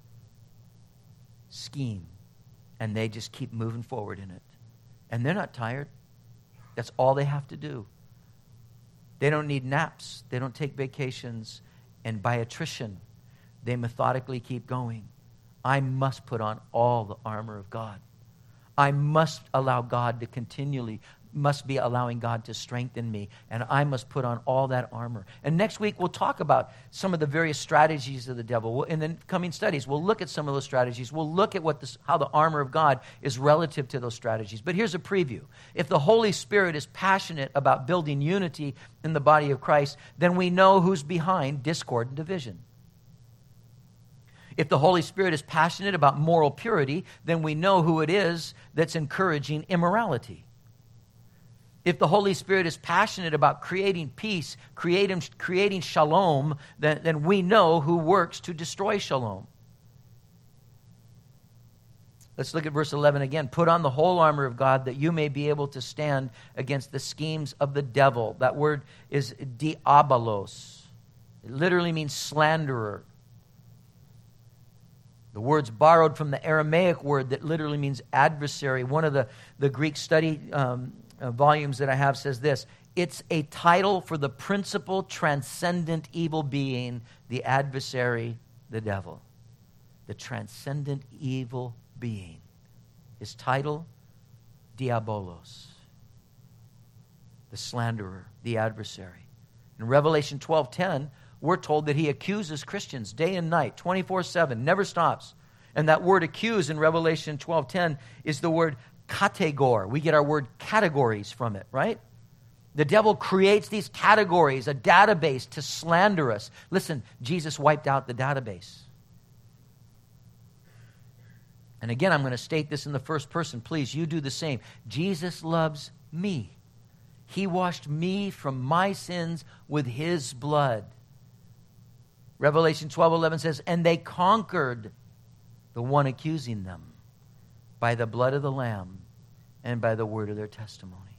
Speaker 1: scheme. And they just keep moving forward in it. And they're not tired. That's all they have to do. They don't need naps. They don't take vacations. And by attrition, they methodically keep going. I must put on all the armor of God. I must allow God to continually, must be allowing God to strengthen me. And I must put on all that armor. And next week, we'll talk about some of the various strategies of the devil. In the coming studies, we'll look at some of those strategies. We'll look at what this, how the armor of God is relative to those strategies. But here's a preview. If the Holy Spirit is passionate about building unity in the body of Christ, then we know who's behind discord and division. If the Holy Spirit is passionate about moral purity, then we know who it is that's encouraging immorality. If the Holy Spirit is passionate about creating peace, creating, creating shalom, then, then we know who works to destroy shalom. Let's look at verse eleven again. Put on the whole armor of God that you may be able to stand against the schemes of the devil. That word is diabolos. It literally means slanderer. The word's borrowed from the Aramaic word that literally means adversary. One of the, the Greek study um, uh, volumes that I have says this: it's a title for the principal transcendent evil being, the adversary, the devil. The transcendent evil being. His title, Diabolos. The slanderer, the adversary. In Revelation twelve ten, we're told that he accuses Christians day and night, twenty-four seven, never stops. And that word accuse in Revelation twelve ten is the word kategor. We get our word categories from it, right? The devil creates these categories, a database to slander us. Listen, Jesus wiped out the database. And again, I'm going to state this in the first person. Please, you do the same. Jesus loves me. He washed me from my sins with his blood. Revelation twelve eleven says, and they conquered the one accusing them by the blood of the Lamb and by the word of their testimony.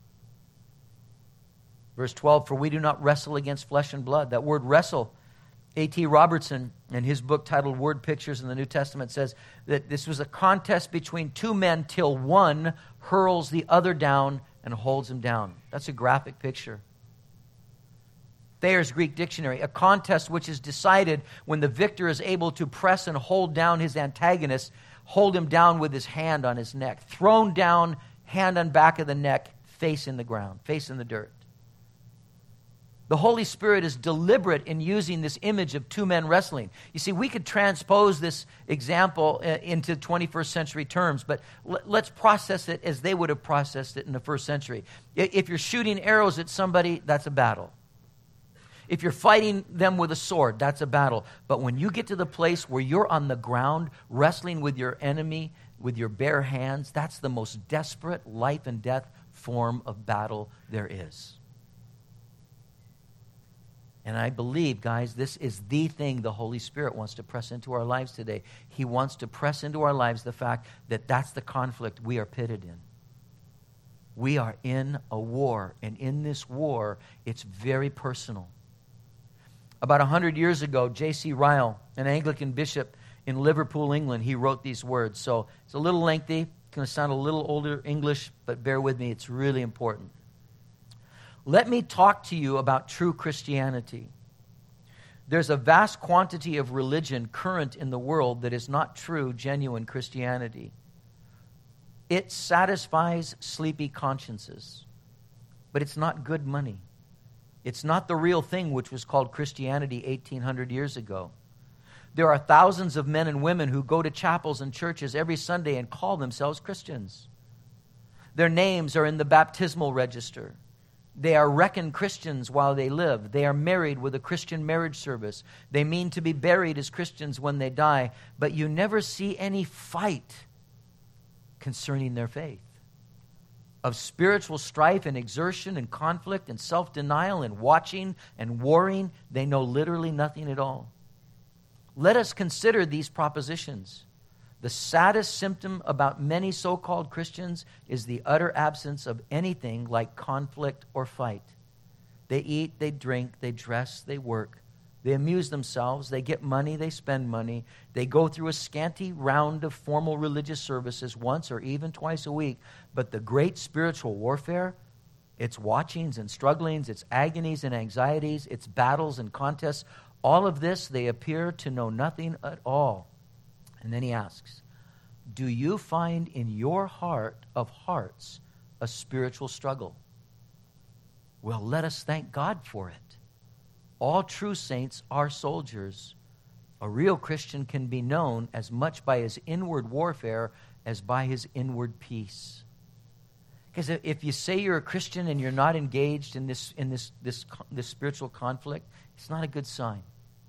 Speaker 1: Verse twelve, for we do not wrestle against flesh and blood. That word wrestle, A T Robertson, in his book titled Word Pictures in the New Testament, says that this was a contest between two men till one hurls the other down and holds him down. That's a graphic picture. Thayer's Greek Dictionary, a contest which is decided when the victor is able to press and hold down his antagonist, hold him down with his hand on his neck, thrown down, hand on back of the neck, face in the ground, face in the dirt. The Holy Spirit is deliberate in using this image of two men wrestling. You see, we could transpose this example into twenty-first century terms, but let's process it as they would have processed it in the first century. If you're shooting arrows at somebody, that's a battle. If you're fighting them with a sword, that's a battle. But when you get to the place where you're on the ground wrestling with your enemy with your bare hands, that's the most desperate life and death form of battle there is. And I believe, guys, this is the thing the Holy Spirit wants to press into our lives today. He wants to press into our lives the fact that that's the conflict we are pitted in. We are in a war, and in this war, it's very personal. About one hundred years ago, J C Ryle, an Anglican bishop in Liverpool, England, he wrote these words. So it's a little lengthy. It's going to sound a little older English, but bear with me. It's really important. Let me talk to you about true Christianity. There's a vast quantity of religion current in the world that is not true, genuine Christianity. It satisfies sleepy consciences, but it's not good money. It's not the real thing, which was called Christianity eighteen hundred years ago. There are thousands of men and women who go to chapels and churches every Sunday and call themselves Christians. Their names are in the baptismal register. They are reckoned Christians while they live. They are married with a Christian marriage service. They mean to be buried as Christians when they die, but you never see any fight concerning their faith. Of spiritual strife and exertion and conflict and self-denial and watching and warring, they know literally nothing at all. Let us consider these propositions. The saddest symptom about many so-called Christians is the utter absence of anything like conflict or fight. They eat, they drink, they dress, they work. They amuse themselves, they get money, they spend money. They go through a scanty round of formal religious services once or even twice a week. But the great spiritual warfare, its watchings and strugglings, its agonies and anxieties, its battles and contests, all of this they appear to know nothing at all. And then he asks, do you find in your heart of hearts a spiritual struggle? Well, let us thank God for it. All true saints are soldiers. A real Christian can be known as much by his inward warfare as by his inward peace. Because if you say you're a Christian and you're not engaged in this in this this this spiritual conflict, it's not a good sign.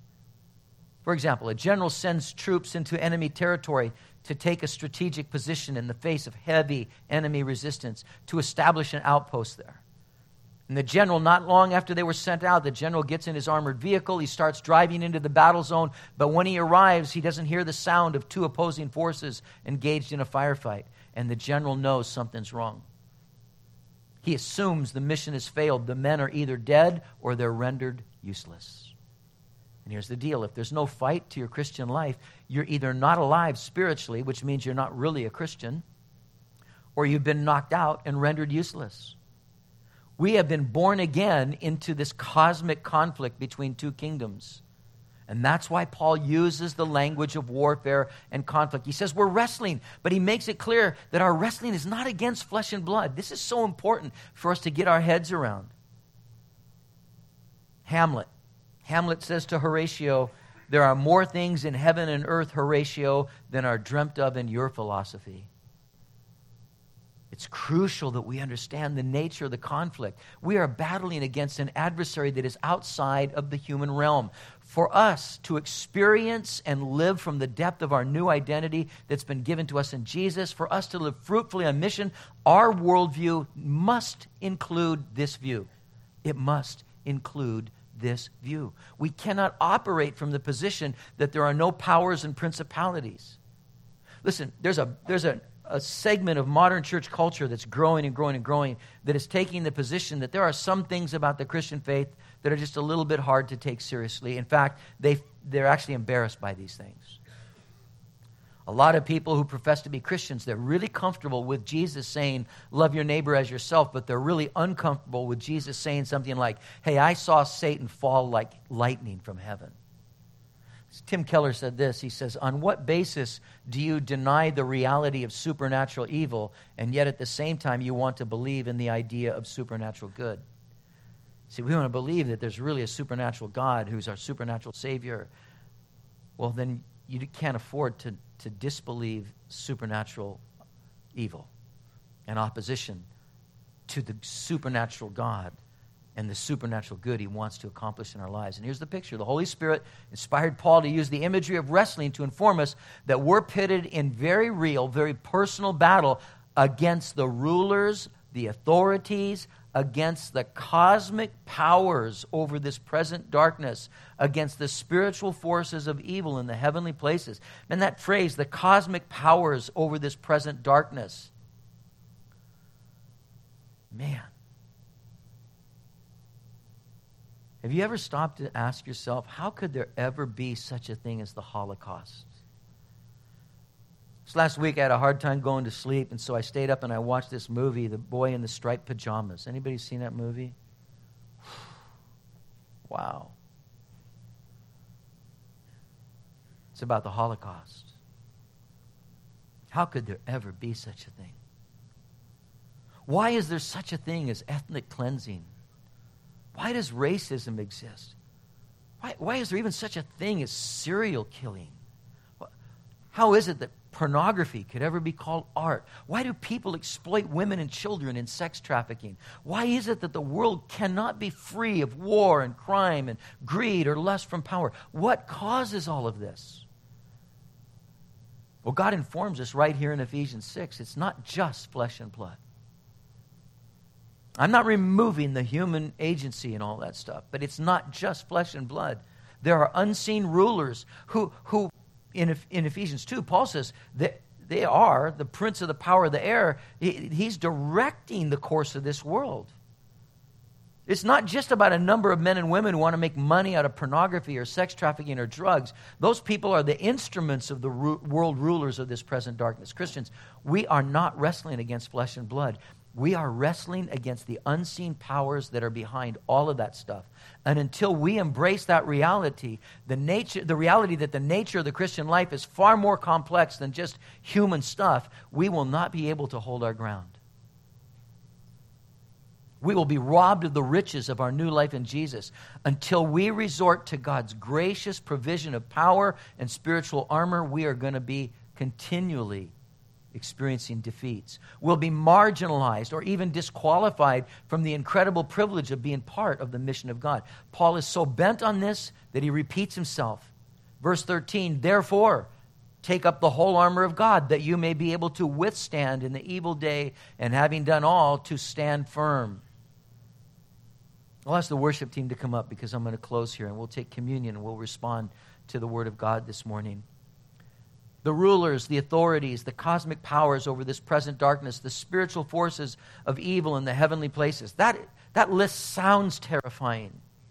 Speaker 1: For example, a general sends troops into enemy territory to take a strategic position in the face of heavy enemy resistance, to establish an outpost there. And the general, not long after they were sent out, the general gets in his armored vehicle. He starts driving into the battle zone. But when he arrives, he doesn't hear the sound of two opposing forces engaged in a firefight. And the general knows something's wrong. He assumes the mission has failed. The men are either dead or they're rendered useless. And here's the deal. If there's no fight to your Christian life, you're either not alive spiritually, which means you're not really a Christian, or you've been knocked out and rendered useless. We have been born again into this cosmic conflict between two kingdoms. And that's why Paul uses the language of warfare and conflict. He says we're wrestling, but he makes it clear that our wrestling is not against flesh and blood. This is so important for us to get our heads around. Hamlet. Hamlet says to Horatio, there are more things in heaven and earth, Horatio, than are dreamt of in your philosophy. It's crucial that we understand the nature of the conflict. We are battling against an adversary that is outside of the human realm. For us to experience and live from the depth of our new identity that's been given to us in Jesus, for us to live fruitfully on mission, our worldview must include this view. It must include this view. We cannot operate from the position that there are no powers and principalities. Listen, there's a there's a a segment of modern church culture that's growing and growing and growing that is taking the position that there are some things about the Christian faith that are just a little bit hard to take seriously. In fact, they, they're actually embarrassed by these things. A lot of people who profess to be Christians, they're really comfortable with Jesus saying, love your neighbor as yourself, but they're really uncomfortable with Jesus saying something like, hey, I saw Satan fall like lightning from heaven. Tim Keller said this, he says, on what basis do you deny the reality of supernatural evil, and yet at the same time you want to believe in the idea of supernatural good? See, we want to believe that there's really a supernatural God who's our supernatural Savior. Well, then you can't afford to, to disbelieve supernatural evil and opposition to the supernatural God and the supernatural good he wants to accomplish in our lives. And here's the picture. The Holy Spirit inspired Paul to use the imagery of wrestling to inform us that we're pitted in very real, very personal battle against the rulers, the authorities, against the cosmic powers over this present darkness, against the spiritual forces of evil in the heavenly places. And that phrase, the cosmic powers over this present darkness. Man. Have you ever stopped to ask yourself, how could there ever be such a thing as the Holocaust? This last week I had a hard time going to sleep, and so I stayed up and I watched this movie, The Boy in the Striped Pajamas. Anybody seen that movie? Wow. It's about the Holocaust. How could there ever be such a thing? Why is there such a thing as ethnic cleansing? Why does racism exist? Why, why is there even such a thing as serial killing? How is it that pornography could ever be called art? Why do people exploit women and children in sex trafficking? Why is it that the world cannot be free of war and crime and greed or lust from power? What causes all of this? Well, God informs us right here in Ephesians six, it's not just flesh and blood. I'm not removing the human agency and all that stuff, but it's not just flesh and blood. There are unseen rulers who, who in, in Ephesians two, Paul says that they are the prince of the power of the air. He, he's directing the course of this world. It's not just about a number of men and women who want to make money out of pornography or sex trafficking or drugs. Those people are the instruments of the ru- world rulers of this present darkness. Christians, we are not wrestling against flesh and blood. We are wrestling against the unseen powers that are behind all of that stuff. And until we embrace that reality, the nature, the reality that the nature of the Christian life is far more complex than just human stuff, we will not be able to hold our ground. We will be robbed of the riches of our new life in Jesus until we resort to God's gracious provision of power and spiritual armor. We are going to be continually experiencing defeats. We'll be marginalized or even disqualified from the incredible privilege of being part of the mission of God. Paul is so bent on this that he repeats himself. Verse thirteen, therefore, take up the whole armor of God, that you may be able to withstand in the evil day, and having done all, to stand firm. I'll ask the worship team to come up because I'm going to close here, and we'll take communion and we'll respond to the Word of God this morning. The rulers, the authorities, the cosmic powers over this present darkness, the spiritual forces of evil in the heavenly places. That, that list sounds terrifying.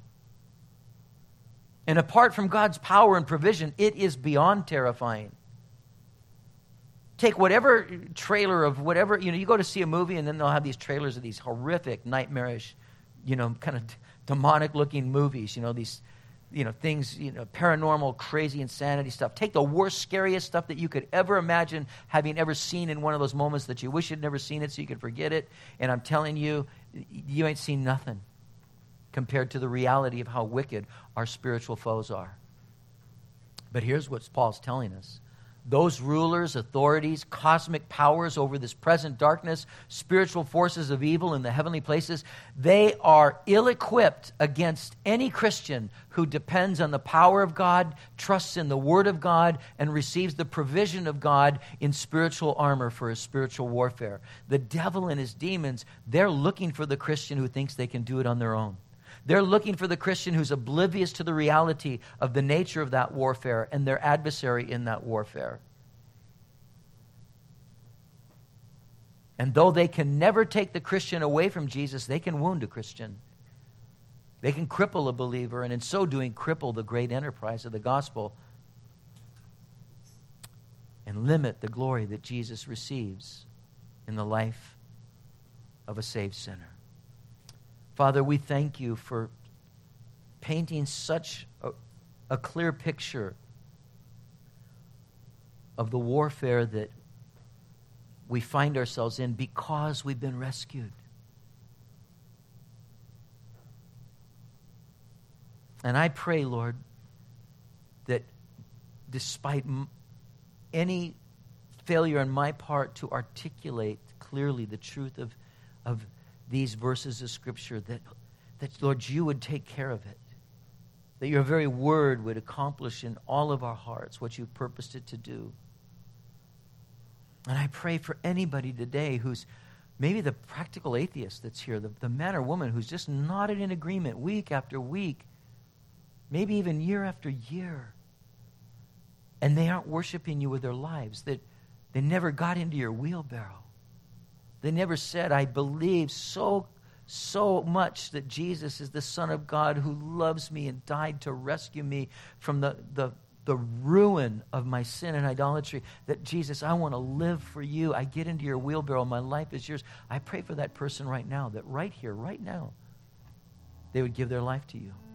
Speaker 1: And apart from God's power and provision, it is beyond terrifying. Take whatever trailer of whatever, you know, you go to see a movie and then they'll have these trailers of these horrific, nightmarish, you know, kind of demonic-looking movies, you know, these, you know, things, you know, paranormal, crazy insanity stuff. Take the worst, scariest stuff that you could ever imagine having ever seen in one of those moments that you wish you'd never seen it so you could forget it. And I'm telling you, you ain't seen nothing compared to the reality of how wicked our spiritual foes are. But here's what Paul's telling us. Those rulers, authorities, cosmic powers over this present darkness, spiritual forces of evil in the heavenly places, they are ill-equipped against any Christian who depends on the power of God, trusts in the Word of God, and receives the provision of God in spiritual armor for his spiritual warfare. The devil and his demons, they're looking for the Christian who thinks they can do it on their own. They're looking for the Christian who's oblivious to the reality of the nature of that warfare and their adversary in that warfare. And though they can never take the Christian away from Jesus, they can wound a Christian. They can cripple a believer, and in so doing, cripple the great enterprise of the gospel and limit the glory that Jesus receives in the life of a saved sinner. Father, we thank you for painting such a, a clear picture of the warfare that we find ourselves in because we've been rescued. And I pray, Lord, that despite m- any failure on my part to articulate clearly the truth of, of these verses of Scripture, that, that, Lord, you would take care of it. That your very word would accomplish in all of our hearts what you've purposed it to do. And I pray for anybody today who's maybe the practical atheist that's here, the, the man or woman who's just nodded in agreement week after week, maybe even year after year, and they aren't worshiping you with their lives, that they never got into your wheelbarrow. They never said, I believe so, so much that Jesus is the Son of God who loves me and died to rescue me from the, the, the ruin of my sin and idolatry, that Jesus, I want to live for you. I get into your wheelbarrow. My life is yours. I pray for that person right now, that right here, right now, they would give their life to you.